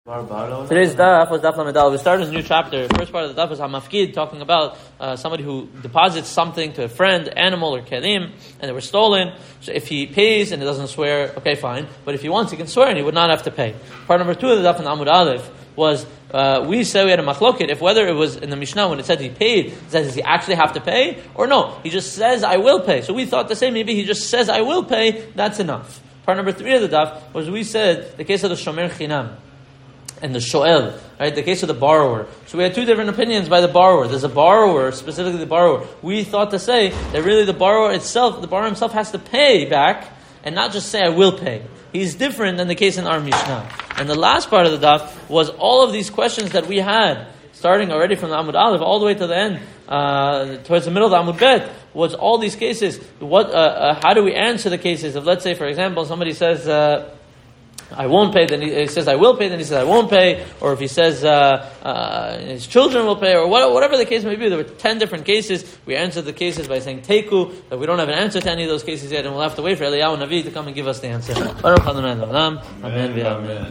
Today's daf was daf Lamed. We started a new chapter. The first part of the daf was Hamafkid, talking about somebody who deposits something to a friend, animal or kelim, and they were stolen. So if he pays and he doesn't swear, okay, fine. But if he wants, he can swear and he would not have to pay. Part number 2 of the daf in Amud Aleph was we said we had a machloket if whether it was in the Mishnah when it said he paid, does he actually have to pay or no? He just says I will pay. So we thought the same. Maybe he just says I will pay. That's enough. Part number 3 of the daf was we said the case of the shomer chinam and the shoel, right? The case of the borrower. So we had 2 different opinions by the borrower. There's a borrower, specifically the borrower. We thought to say that really the borrower himself has to pay back and not just say I will pay. He's different than the case in our Mishnah. And the last part of the daf was all of these questions that we had, starting already from the Amud Aleph all the way to the end, towards the middle of the Amud Bet, was all these cases. How do we answer the cases of, let's say, for example, somebody says, I won't pay, then he says I will pay, then he says I won't pay, or if he says his children will pay, or whatever the case may be. There were 10 different cases. We answered the cases by saying Teiku, that we don't have an answer to any of those cases yet, and we'll have to wait for Eliyahu Navi to come and give us the answer. Amen.